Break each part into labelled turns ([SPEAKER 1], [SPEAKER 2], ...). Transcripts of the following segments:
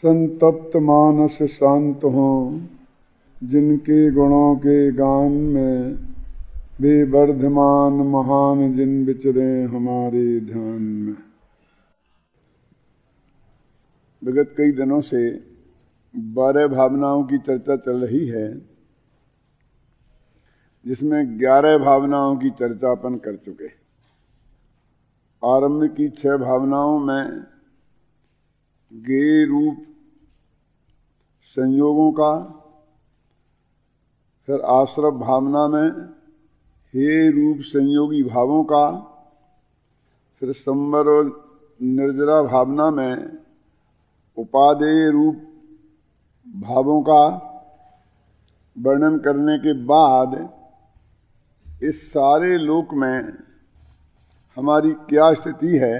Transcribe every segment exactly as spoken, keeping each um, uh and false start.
[SPEAKER 1] संतप्त मानस शांत हों, जिनके गुणों के गान में वे वर्धमान महान जिन विचरे हमारे ध्यान में। विगत कई दिनों से बारह भावनाओं की चर्चा चल रही है, जिसमें ग्यारह भावनाओं की चर्चा अपन कर चुके। आरंभ की छह भावनाओं में गेय रूप संयोगों का, फिर आश्रव भावना में हे रूप संयोगी भावों का, फिर संवर और निर्जरा भावना में उपादेय रूप भावों का वर्णन करने के बाद इस सारे लोक में हमारी क्या स्थिति है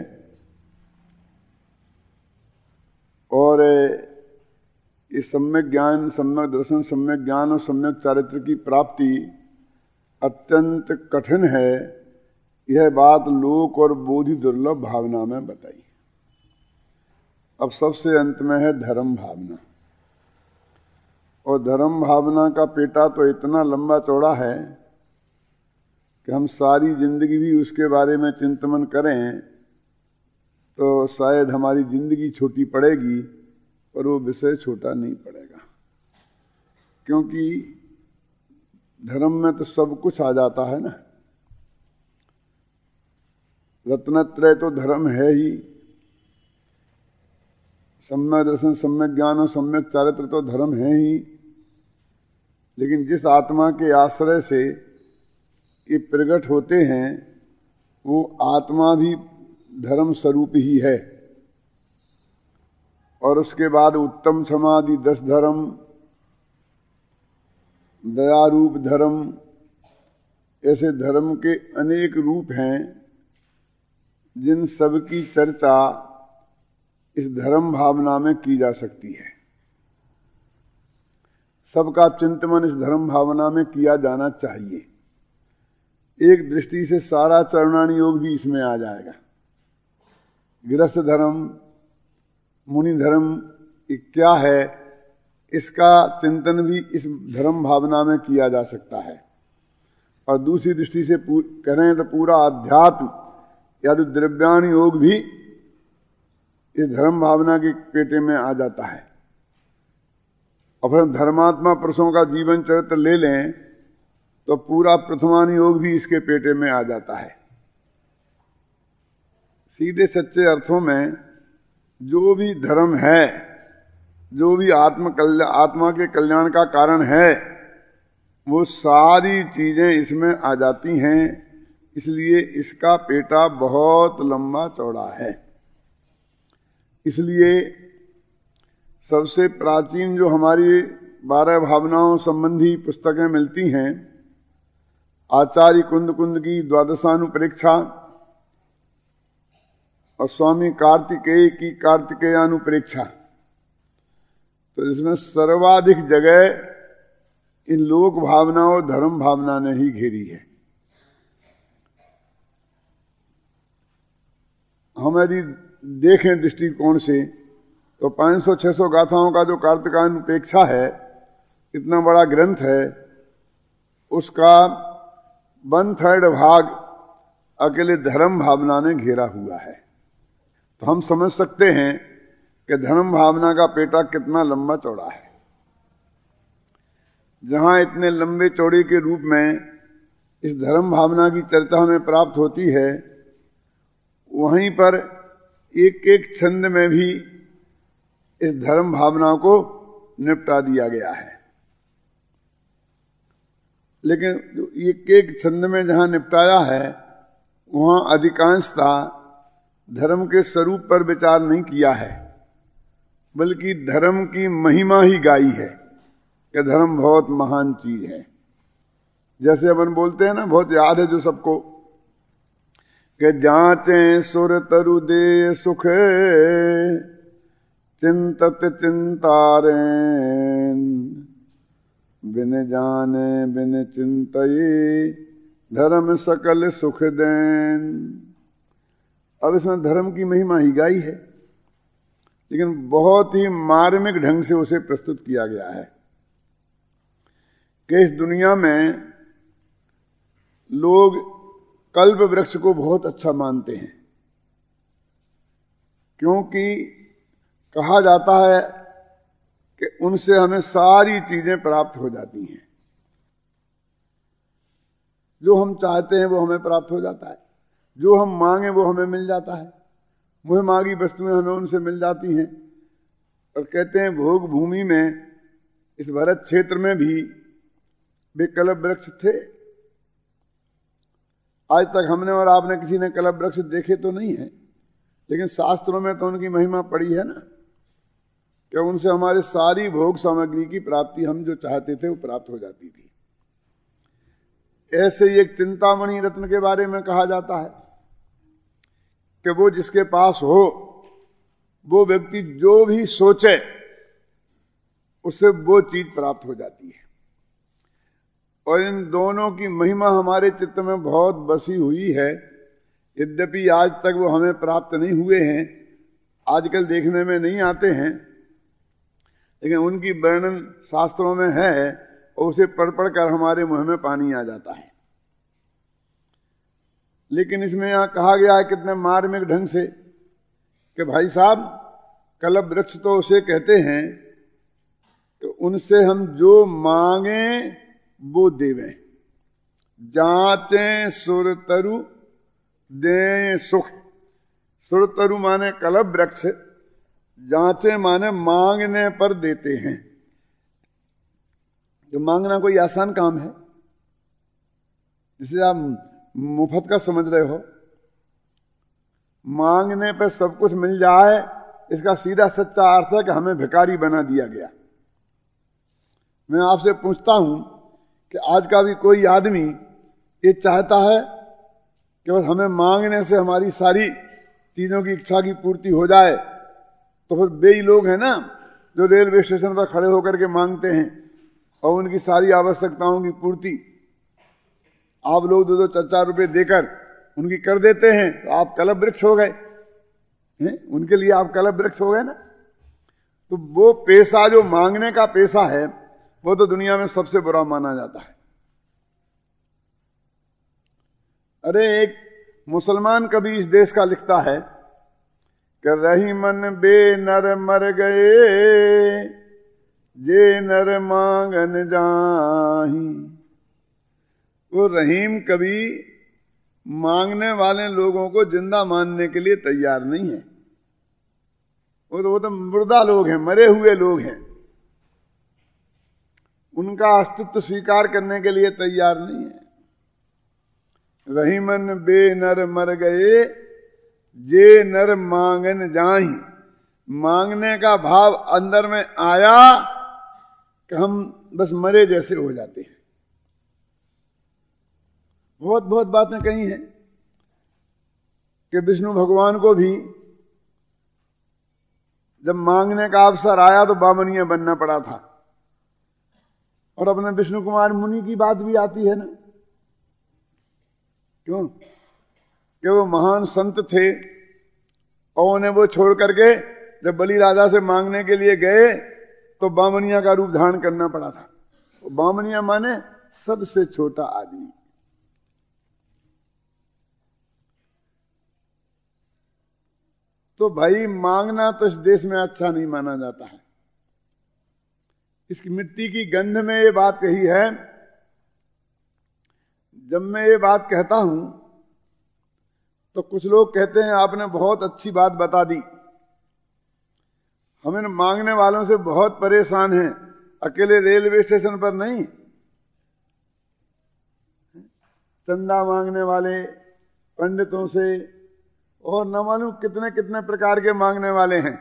[SPEAKER 1] और इस सम्यक ज्ञान, सम्यक दर्शन, सम्यक ज्ञान और सम्यक चारित्र की प्राप्ति अत्यंत कठिन है, यह बात लोक और बोधि दुर्लभ भावना में बताई। अब सबसे अंत में है धर्म भावना। और धर्म भावना का पेटा तो इतना लंबा चौड़ा है कि हम सारी जिंदगी भी उसके बारे में चिंतन करें तो शायद हमारी जिंदगी छोटी पड़ेगी, पर वो विषय छोटा नहीं पड़ेगा। क्योंकि धर्म में तो सब कुछ आ जाता है ना। रत्नत्रय तो धर्म है ही, सम्यक दर्शन, सम्यक ज्ञान और सम्यक चारित्र तो धर्म है ही। लेकिन जिस आत्मा के आश्रय से ये प्रकट होते हैं वो आत्मा भी धर्म स्वरूप ही है। और उसके बाद उत्तम समाधि दस धर्म, दयारूप धर्म, ऐसे धर्म के अनेक रूप हैं जिन सब की चर्चा इस धर्म भावना में की जा सकती है। सबका चिंतन इस धर्म भावना में किया जाना चाहिए। एक दृष्टि से सारा चरणानी योग भी इसमें आ जाएगा। गृहस्थ धर्म, मुनि धर्म ये क्या है, इसका चिंतन भी इस धर्म भावना में किया जा सकता है। और दूसरी दृष्टि से करें तो पूरा अध्यात्म या तो द्रव्यान योग भी इस धर्म भावना के पेटे में आ जाता है। और फिर धर्मात्मा पुरुषों का जीवन चरित्र ले लें तो पूरा प्रथमान योग भी इसके पेटे में आ जाता है। सीधे सच्चे अर्थों में जो भी धर्म है, जो भी आत्म कल्याण, आत्मा के कल्याण का कारण है, वो सारी चीजें इसमें आ जाती हैं। इसलिए इसका पेटा बहुत लंबा चौड़ा है। इसलिए सबसे प्राचीन जो हमारी बारह भावनाओं संबंधी पुस्तकें मिलती हैं, आचार्य कुंद कुंद की द्वादशानुप्रेक्षा और स्वामी कार्तिकेय की कार्तिकेयानुप्रेक्षा, तो इसमें सर्वाधिक जगह इन लोक भावना और धर्म भावना ने ही घेरी है। हम यदि देखें दृष्टिकोण से तो पाँच सौ छह सौ गाथाओं का जो कार्तिकेयानुप्रेक्षा है, इतना बड़ा ग्रंथ है, उसका वन थर्ड भाग अकेले धर्म भावना ने घेरा हुआ है। तो हम समझ सकते हैं कि धर्म भावना का पेटा कितना लंबा चौड़ा है। जहां इतने लंबे चौड़े के रूप में इस धर्म भावना की चर्चा हमें प्राप्त होती है, वहीं पर एक एक छंद में भी इस धर्म भावना को निपटा दिया गया है। लेकिन एक एक छंद में जहां निपटाया है, वहां अधिकांशता धर्म के स्वरूप पर विचार नहीं किया है, बल्कि धर्म की महिमा ही गाई है कि धर्म बहुत महान चीज है। जैसे अपन बोलते हैं ना, बहुत याद है जो सबको, कि जांचे सुर तरु दे सुख चिंतत चिंतारें, बिन जाने बिन चिंतये धर्म सकल सुख देन। अब इसमें धर्म की महिमा ही गाई है। लेकिन बहुत ही मार्मिक ढंग से उसे प्रस्तुत किया गया है कि इस दुनिया में लोग कल्प वृक्ष को बहुत अच्छा मानते हैं, क्योंकि कहा जाता है कि उनसे हमें सारी चीजें प्राप्त हो जाती हैं। जो हम चाहते हैं वो हमें प्राप्त हो जाता है, जो हम मांगे वो हमें मिल जाता है, मुँह मांगी वस्तुएं हमें उनसे मिल जाती हैं। और कहते हैं भोग भूमि में, इस भरत क्षेत्र में भी वे कल्प वृक्ष थे। आज तक हमने और आपने किसी ने कल्प वृक्ष देखे तो नहीं है, लेकिन शास्त्रों में तो उनकी महिमा पड़ी है ना, कि उनसे हमारे सारी भोग सामग्री की प्राप्ति, हम जो चाहते थे वो प्राप्त हो जाती थी। ऐसे ही एक चिंतामणि रत्न के बारे में कहा जाता है कि वो जिसके पास हो, वो व्यक्ति जो भी सोचे उससे वो चीज प्राप्त हो जाती है। और इन दोनों की महिमा हमारे चित्त में बहुत बसी हुई है, यद्यपि आज तक वो हमें प्राप्त नहीं हुए हैं, आजकल देखने में नहीं आते हैं, लेकिन उनकी वर्णन शास्त्रों में है और उसे पढ़ पढ़ कर हमारे मुंह में पानी आ जाता है। लेकिन इसमें यहां कहा गया है कितने मार्मिक ढंग से कि भाई साहब, कल्प वृक्ष तो उसे कहते हैं कि उनसे हम जो मांगे वो देवें, जांचे सुरतरु दे सुख। सुरतरु माने कल्प वृक्ष, जांचे माने मांगने पर देते हैं। जो मांगना कोई आसान काम है, जिसे आप मुफ्त का समझ रहे हो, मांगने पर सब कुछ मिल जाए, इसका सीधा सच्चा अर्थ है कि हमें भिखारी बना दिया गया। मैं आपसे पूछता हूं कि आज का भी कोई आदमी ये चाहता है कि बस हमें मांगने से हमारी सारी चीजों की इच्छा की पूर्ति हो जाए, तो फिर बेई लोग हैं ना जो रेलवे स्टेशन पर खड़े होकर के मांगते हैं और उनकी सारी आवश्यकताओं की पूर्ति आप लोग दो दो चार चार रुपए देकर उनकी कर देते हैं, तो आप कल्प वृक्ष हो गए हैं, उनके लिए आप कल्प वृक्ष हो गए ना। तो वो पेशा जो मांगने का पेशा है, वो तो दुनिया में सबसे बुरा माना जाता है। अरे एक मुसलमान कवि इस देश का लिखता है कि रही मन बे नर मर गए, जे नर मांगन जाही। वो रहीम कभी मांगने वाले लोगों को जिंदा मानने के लिए तैयार नहीं है। वो तो वो तो मुर्दा लोग हैं, मरे हुए लोग हैं, उनका अस्तित्व स्वीकार करने के लिए तैयार नहीं है। रहीमन बे नर मर गए, जे नर मांगन जाही। मांगने का भाव अंदर में आया कि हम बस मरे जैसे हो जाते हैं। बहुत बहुत बातें कही हैं कि विष्णु भगवान को भी जब मांगने का अवसर आया तो बामनीय बनना पड़ा था। और अपने विष्णु कुमार मुनि की बात भी आती है ना, क्यों कि वो महान संत थे और उन्हें वो छोड़ करके जब बलि राजा से मांगने के लिए गए तो बामनिया का रूप धारण करना पड़ा था। बामनिया माने सबसे छोटा आदमी। तो भाई मांगना तो इस देश में अच्छा नहीं माना जाता है। इसकी मिट्टी की गंध में ये बात कही है। जब मैं ये बात कहता हूं तो कुछ लोग कहते हैं आपने बहुत अच्छी बात बता दी, हम इन मांगने वालों से बहुत परेशान हैं, अकेले रेलवे स्टेशन पर नहीं, चंदा मांगने वाले पंडितों से और न मालूम कितने कितने प्रकार के मांगने वाले हैं।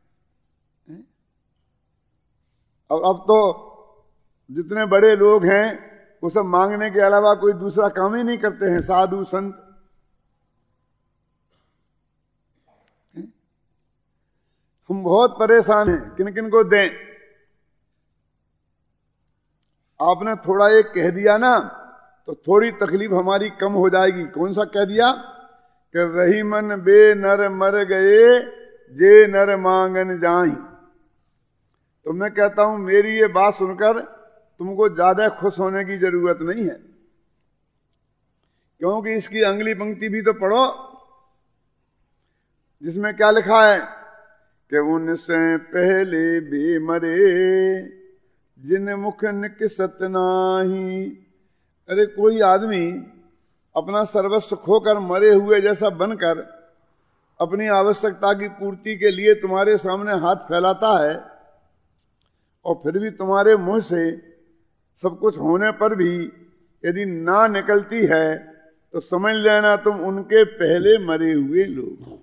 [SPEAKER 1] और अब तो जितने बड़े लोग हैं वो सब मांगने के अलावा कोई दूसरा काम ही नहीं करते हैं, साधु संत। हम बहुत परेशान हैं, किन किन को दें। आपने थोड़ा एक कह दिया ना तो थोड़ी तकलीफ हमारी कम हो जाएगी। कौन सा कह दिया कि रही मन बे नर मर गए, जे नर मांगन जाहि। तो मैं कहता हूं मेरी ये बात सुनकर तुमको ज्यादा खुश होने की जरूरत नहीं है, क्योंकि इसकी अगली पंक्ति भी तो पढ़ो, जिसमें क्या लिखा है कि उनसे पहले भी मरे जिन मुख निकसत नाही। अरे कोई आदमी अपना सर्वस्व खोकर मरे हुए जैसा बनकर अपनी आवश्यकता की पूर्ति के लिए तुम्हारे सामने हाथ फैलाता है, और फिर भी तुम्हारे मुंह से सब कुछ होने पर भी यदि ना निकलती है तो समझ लेना तुम उनके पहले मरे हुए लोग हो।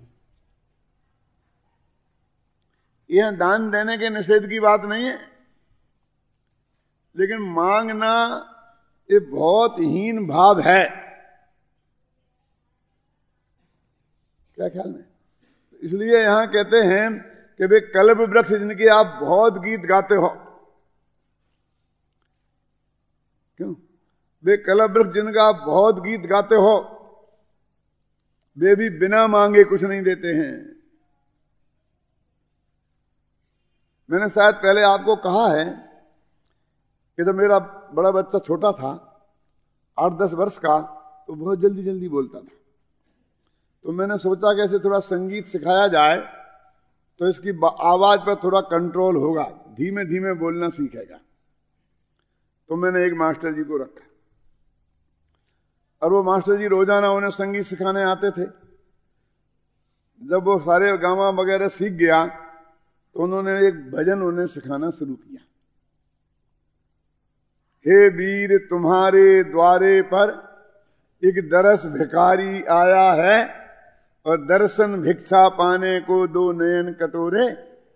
[SPEAKER 1] यह दान देने के निषेध की बात नहीं है, लेकिन मांगना ये बहुत हीन भाव है। क्या ख्याल में? इसलिए यहां कहते हैं कि वे कल्प वृक्ष जिनके आप बहुत गीत गाते हो, क्यों? वे कल्प वृक्ष जिनका आप बहुत गीत गाते हो, वे भी बिना मांगे कुछ नहीं देते हैं। मैंने शायद पहले आपको कहा है कि जब मेरा बड़ा बच्चा छोटा था, आठ दस वर्ष का, तो बहुत जल्दी जल्दी बोलता था। तो मैंने सोचा कि ऐसे थोड़ा संगीत सिखाया जाए तो इसकी आवाज पर थोड़ा कंट्रोल होगा, धीमे धीमे बोलना सीखेगा। तो मैंने एक मास्टर जी को रखा, और वो मास्टर जी रोजाना उन्हें संगीत सिखाने आते थे। जब वो सारे गामा वगैरह सीख गया तो उन्होंने एक भजन उन्हें सिखाना शुरू किया। हे वीर तुम्हारे द्वारे पर एक दरस भिखारी आया है, और दर्शन भिक्षा पाने को दो नयन कटोरे।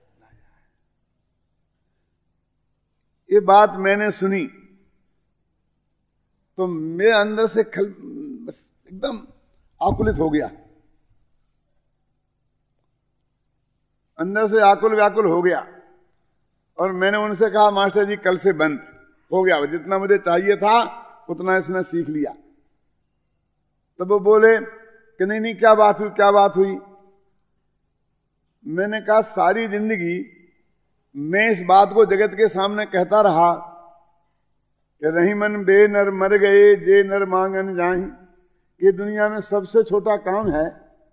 [SPEAKER 1] ये बात मैंने सुनी तो मेरे अंदर से खल एकदम आकुलित हो गया, अंदर से आकुल व्याकुल हो गया। और मैंने उनसे कहा मास्टर जी कल से बंद हो गया, जितना मुझे चाहिए था उतना इसने सीख लिया। तब वो बोले कि नहीं नहीं क्या बात हुई, क्या बात हुई? मैंने कहा सारी जिंदगी मैं इस बात को जगत के सामने कहता रहा कि रही मन बे नर मर गए जे नर मांगन जाहि। ये दुनिया में सबसे छोटा काम है,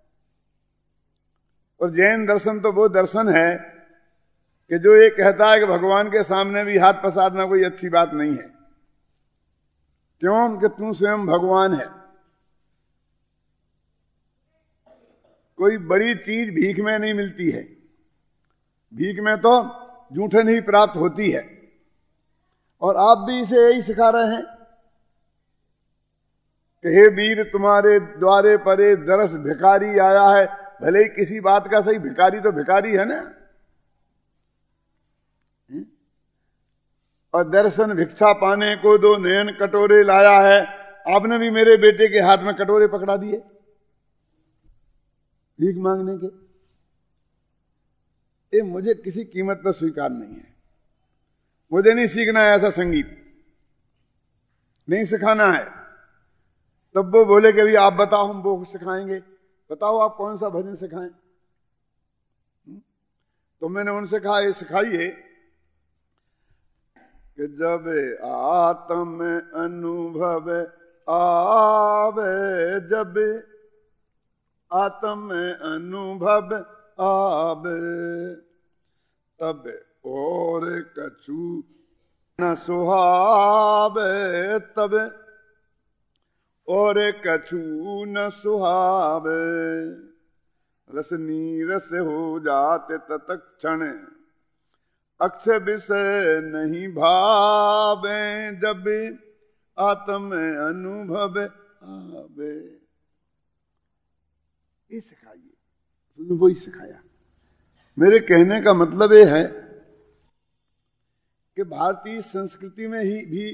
[SPEAKER 1] और जैन दर्शन तो वो दर्शन है कि जो ये कहता है कि भगवान के सामने भी हाथ पसारना कोई अच्छी बात नहीं है। क्यों? कि तू स्वयं भगवान है। कोई बड़ी चीज भीख में नहीं मिलती है, भीख में तो जूठन ही प्राप्त होती है। और आप भी इसे यही सिखा रहे हैं कि हे वीर तुम्हारे द्वारे परे दरस भिखारी आया है। भले ही किसी बात का सही, भिखारी तो भिखारी है ना। और दर्शन भिक्षा पाने को दो नयन कटोरे लाया है। आपने भी मेरे बेटे के हाथ में कटोरे पकड़ा दिए भीख मांगने के। ये मुझे किसी कीमत पर स्वीकार नहीं है। मुझे नहीं सीखना है ऐसा संगीत, नहीं सिखाना है। तब वो बोले कि अभी आप बताओ, हम वो सिखाएंगे। बताओ आप कौन सा भजन सिखाएं? तो मैंने उनसे कहा ये सिखाइए कि जब आत्म अनुभव आवे, जब आत्म अनुभव आवे, तब और कछु न सुहावे, तब और कछु न सुहावे। रसनी रस हो जाते तत्क्षण अक्षय विषय नहीं भावे, जब आत्म अनुभव आवे। ये सिखाइए, तुमने वही सिखाया। मेरे कहने का मतलब ये है कि भारतीय संस्कृति में ही भी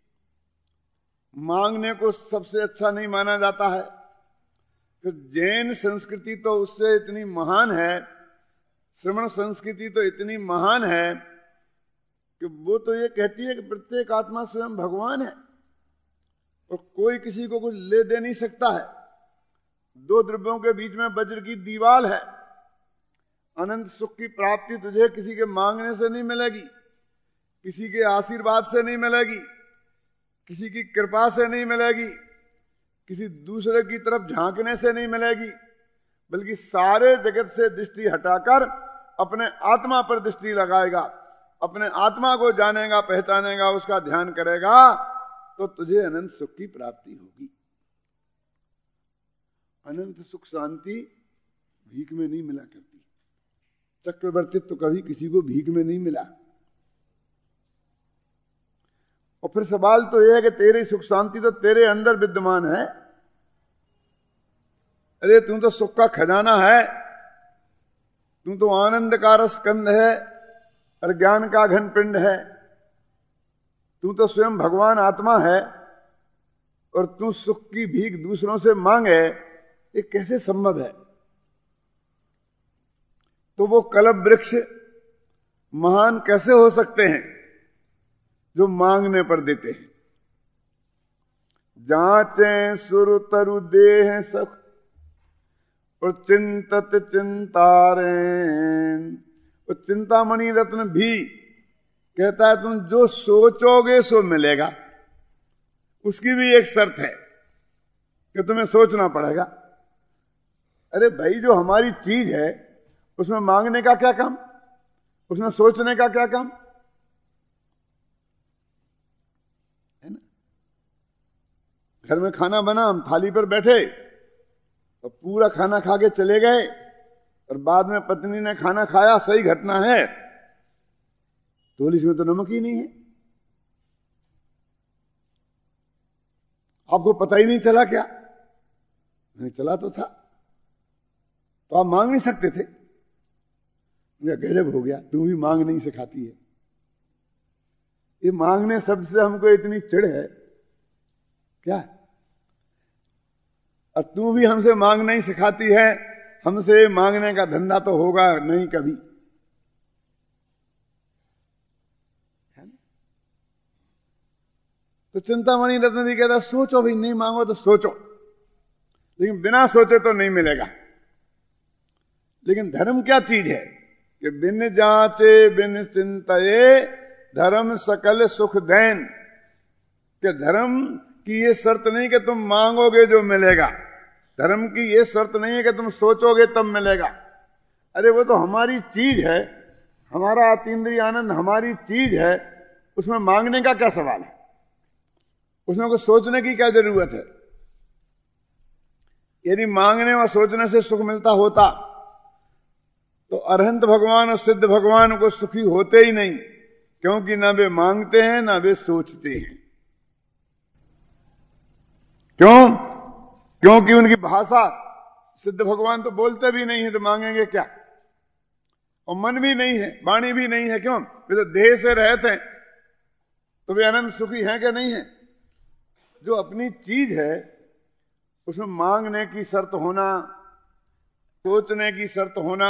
[SPEAKER 1] मांगने को सबसे अच्छा नहीं माना जाता है। तो जैन संस्कृति तो उससे इतनी महान है, श्रमण संस्कृति तो इतनी महान है कि वो तो ये कहती है कि प्रत्येक आत्मा स्वयं भगवान है और कोई किसी को कुछ ले दे नहीं सकता है। दो द्रव्यों के बीच में वज्र की दीवार है, अनंत सुख की प्राप्ति तुझे किसी के मांगने से नहीं मिलेगी, किसी के आशीर्वाद से नहीं मिलेगी, किसी की कृपा से नहीं मिलेगी, किसी दूसरे की तरफ झांकने से नहीं मिलेगी, बल्कि सारे जगत से दृष्टि हटाकर अपने आत्मा पर दृष्टि लगाएगा, अपने आत्मा को जानेगा, पहचानेगा, उसका ध्यान करेगा, तो तुझे अनंत सुख की प्राप्ति होगी। अनंत सुख शांति भीख में नहीं मिला करती। चक्रवर्तित्व तो कभी किसी को भीख में नहीं मिला। और फिर सवाल तो यह है कि तेरी सुख शांति तो तेरे अंदर विद्यमान है। अरे तू तो सुख का खजाना है, तू तो आनंद का रसकंद है और ज्ञान का घन पिंड है, तू तो स्वयं भगवान आत्मा है, और तू सुख की भीख दूसरों से मांगे, ये कैसे संभव है? तो वो कल्प वृक्ष महान कैसे हो सकते हैं जो मांगने पर देते हैं? जांचे सुर तरु देह सख और चिंतत चिंतारेन। और चिंतामणि रत्न भी कहता है तुम जो सोचोगे सो मिलेगा। उसकी भी एक शर्त है कि तुम्हें सोचना पड़ेगा। अरे भाई, जो हमारी चीज है उसमें मांगने का क्या काम, उसमें सोचने का क्या काम है ना? घर में खाना बना, हम थाली पर बैठे और पूरा खाना खा के चले गए, और बाद में पत्नी ने खाना खाया, सही घटना है, तो इसमें तो नमक ही नहीं है, आपको पता ही नहीं चला क्या? नहीं चला तो था, तो आप मांग नहीं सकते थे। गजब हो गया, तू भी मांग नहीं सिखाती है। ये मांगने शब्द से हमको इतनी चिढ़ है क्या? और तू भी हमसे मांग नहीं सिखाती है, हमसे मांगने का धंधा तो होगा नहीं कभी। तो चिंतामणि रत्न भी कहता सोचो भाई, नहीं मांगो तो सोचो, लेकिन बिना सोचे तो नहीं मिलेगा। लेकिन धर्म क्या चीज है कि बिन जांचे बिन चिंताए धर्म सकल सुख देन। कि धर्म की ये शर्त नहीं कि तुम मांगोगे जो मिलेगा, धर्म की ये शर्त नहीं है कि तुम सोचोगे तब मिलेगा। अरे वो तो हमारी चीज है, हमारा अतीन्द्रिय आनंद हमारी चीज है, उसमें मांगने का क्या सवाल है? उसमें कुछ सोचने की क्या जरूरत है? यदि मांगने और सोचने से सुख मिलता होता तो अरहंत भगवान और सिद्ध भगवान को सुखी होते ही नहीं, क्योंकि ना वे मांगते हैं ना वे सोचते हैं। क्यों? क्योंकि उनकी भाषा, सिद्ध भगवान तो बोलते भी नहीं है, तो मांगेंगे क्या? और मन भी नहीं है, वाणी भी नहीं है। क्यों? वे तो देह से रहते हैं, तो वे अनंत सुखी हैं कि नहीं है? जो अपनी चीज है उसमें मांगने की शर्त होना, सोचने की शर्त होना,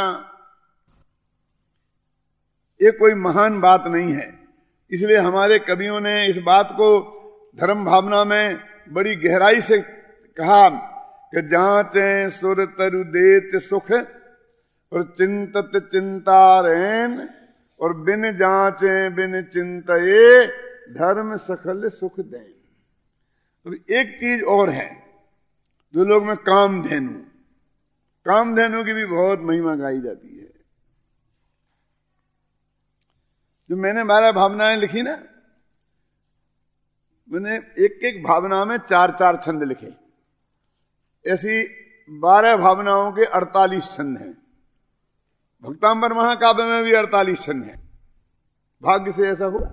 [SPEAKER 1] ये कोई महान बात नहीं है। इसलिए हमारे कवियों ने इस बात को धर्म भावना में बड़ी गहराई से कहा कि जांचे सुर तरु देत सुख और चिंतत चिंतारेन, और बिन जांचे बिन चिंतये धर्म सकल सुख देन। तो एक चीज और है जो लोग में कामधेनु, कामधेनु की भी बहुत महिमा गाई जाती है। जो मैंने बारह भावनाएं लिखी ना, मैंने एक एक भावना में चार चार छंद लिखे। ऐसी बारह भावनाओं के अड़तालीस छंद हैं। भक्तांबर महाकाव्य में भी अड़तालीस छंद हैं। भाग्य से ऐसा हुआ।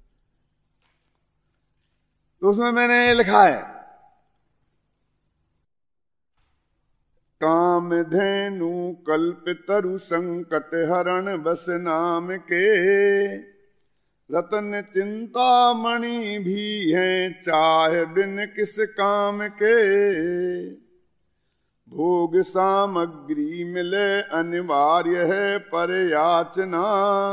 [SPEAKER 1] तो उसमें मैंने लिखा है, काम धेनु कल्प तरु संकट हरण बस नाम के, रतन चिंतामणि भी है चाहे बिन किस काम के, भोग सामग्री मिले अनिवार्य है पर याचना,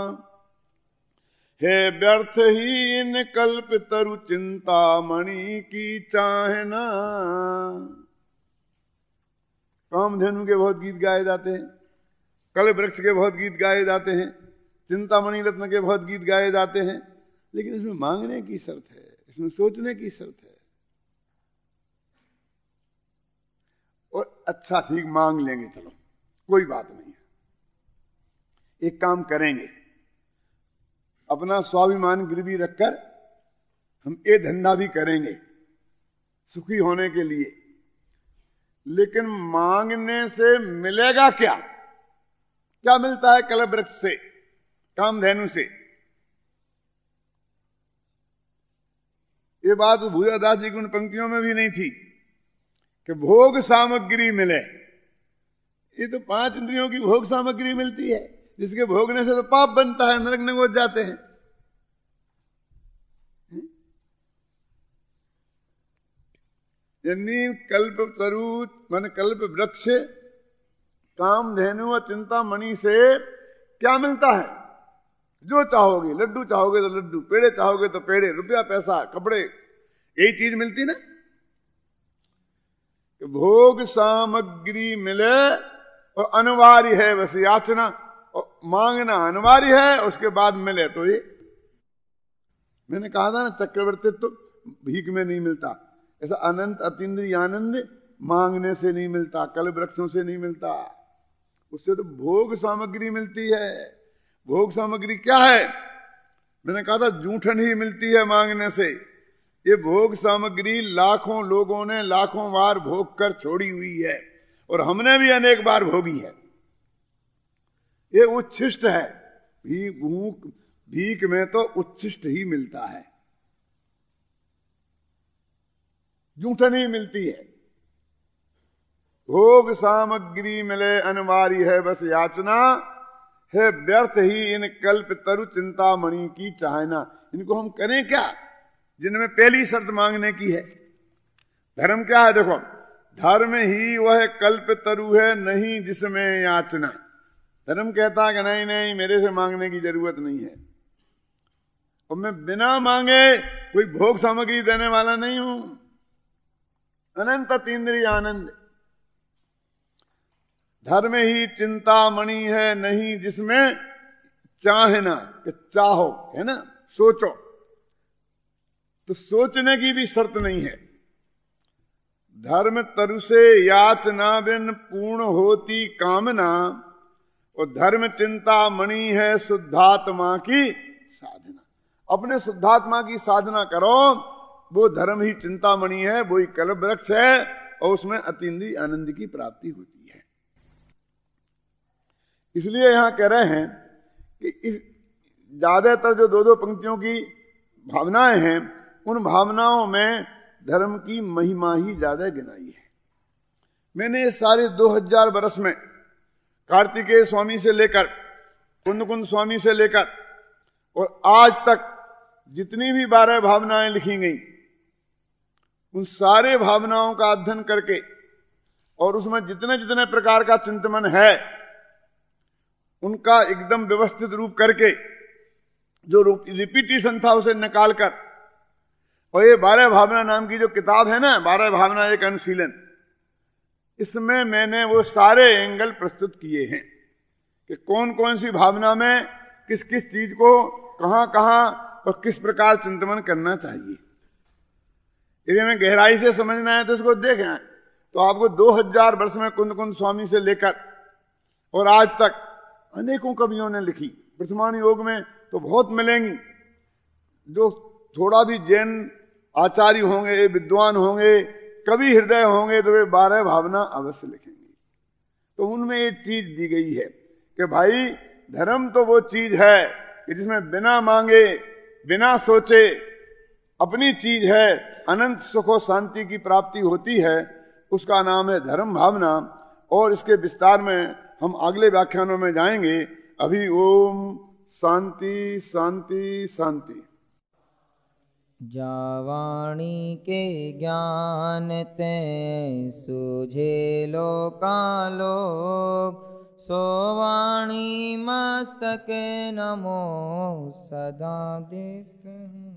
[SPEAKER 1] है व्यर्थ ही इन कल्प तरु चिंतामणि की चाहना। कामधेनु के बहुत गीत गाए जाते हैं। कल वृक्ष के बहुत गीत गाए जाते हैं, चिंतामणि रत्न के बहुत गीत गाए जाते हैं, लेकिन इसमें मांगने की शर्त है, इसमें सोचने की शर्त है। और अच्छा ठीक मांग लेंगे, चलो कोई बात नहीं है, एक काम करेंगे, अपना स्वाभिमान गिरवी रखकर हम ये धंधा भी करेंगे सुखी होने के लिए। लेकिन मांगने से मिलेगा क्या? क्या मिलता है कल्प वृक्ष से, कामधेनु से? ये बात भूजादास जी की उन पंक्तियों में भी नहीं थी कि भोग सामग्री मिले। ये तो पांच इंद्रियों की भोग सामग्री मिलती है, जिसके भोगने से तो पाप बनता है, नरक में घुस जाते हैं। यानी कल्प तरु मान कल्प वृक्ष कामधेनु और चिंतामणि से क्या मिलता है? जो चाहोगे, लड्डू चाहोगे तो लड्डू, पेड़े चाहोगे तो पेड़े, रुपया पैसा कपड़े, यही चीज मिलती ना। भोग सामग्री मिले और अनिवार्य है बस याचना, और मांगना अनिवार्य है, उसके बाद मिले तो ये मैंने कहा था ना, चक्रवर्ती तो भीख में नहीं मिलता, ऐसा अनंत अतीन्द्रिय आनंद मांगने से नहीं मिलता, कल वृक्षों से नहीं मिलता, उससे तो भोग सामग्री मिलती है। भोग सामग्री क्या है? मैंने कहा था जूठन ही मिलती है मांगने से। ये भोग सामग्री लाखों लोगों ने लाखों बार भोग कर छोड़ी हुई है, और हमने भी अनेक बार भोगी है। ये उच्छिष्ट है, भी भूख भीख में तो उच्छिष्ट ही मिलता है, जूठन ही मिलती है। भोग सामग्री मिले अनिवार्य है बस याचना, है व्यर्थ ही इन कल्प तरु चिंतामणि की चाहना। इनको हम करें क्या, जिनमें पहली शर्त मांगने की है? धर्म क्या है? देखो, धर्म ही वह कल्प तरु है, नहीं जिसमें याचना। धर्म कहता है कि नहीं नहीं मेरे से मांगने की जरूरत नहीं है, और मैं बिना मांगे कोई भोग सामग्री देने वाला नहीं हूं। अनंत तीन्द्रिय आनंद धर्म ही चिंतामणि है, नहीं जिसमें चाहना, कि चाहो है ना, सोचो। तो सोचने की भी शर्त नहीं है। धर्म तरु से याचना बिन पूर्ण होती कामना, और धर्म चिंतामणि है शुद्धात्मा की साधना। अपने शुद्धात्मा की साधना करो, वो धर्म ही चिंतामणि है, वो ही कल्प वृक्ष है, और उसमें अतीन्द्रिय आनंद की प्राप्ति होती है। इसलिए यहां कह रहे हैं कि इस ज्यादातर जो दो दो पंक्तियों की भावनाएं हैं, उन भावनाओं में धर्म की महिमा ही ज्यादा गिनाई है। मैंने सारे दो हजार वर्ष में कार्तिकेय स्वामी से लेकर कुंद कुंद स्वामी से लेकर और आज तक जितनी भी बारह भावनाएं लिखी गई, उन सारे भावनाओं का अध्ययन करके और उसमें जितने जितने प्रकार का चिंतन है, उनका एकदम व्यवस्थित रूप करके, जो रिपीटिशन था उसे निकालकर, और ये बारह भावना नाम की जो किताब है ना, बारह भावना एक अनुशीलन, इसमें मैंने वो सारे एंगल प्रस्तुत किए हैं कि कौन कौन सी भावना में किस किस चीज को कहां कहां और किस प्रकार चिंतन करना चाहिए। यदि हमें गहराई से समझना है तो इसको देखें, तो आपको दो हजार वर्ष में कुंद कुंद स्वामी से लेकर और आज तक अनेकों कवियों ने लिखी। वर्तमान योग में तो बहुत मिलेंगी, जो थोड़ा भी जैन आचार्य होंगे, विद्वान होंगे, कवि हृदय होंगे, तो वे बारह भावना अवश्य लिखेंगे। तो उनमें एक चीज दी गई है कि भाई धर्म तो वो चीज है कि जिसमें बिना मांगे बिना सोचे अपनी चीज है, अनंत सुख और शांति की प्राप्ति होती है, उसका नाम है धर्म भावना। और इसके विस्तार में हम अगले व्याख्यानों में जाएंगे। अभी ओम शांति शांति शांति।
[SPEAKER 2] जावाणी के ज्ञान ते सूझे लोकालोक, सोवाणी मस्तके नमो सदा देखते हैं।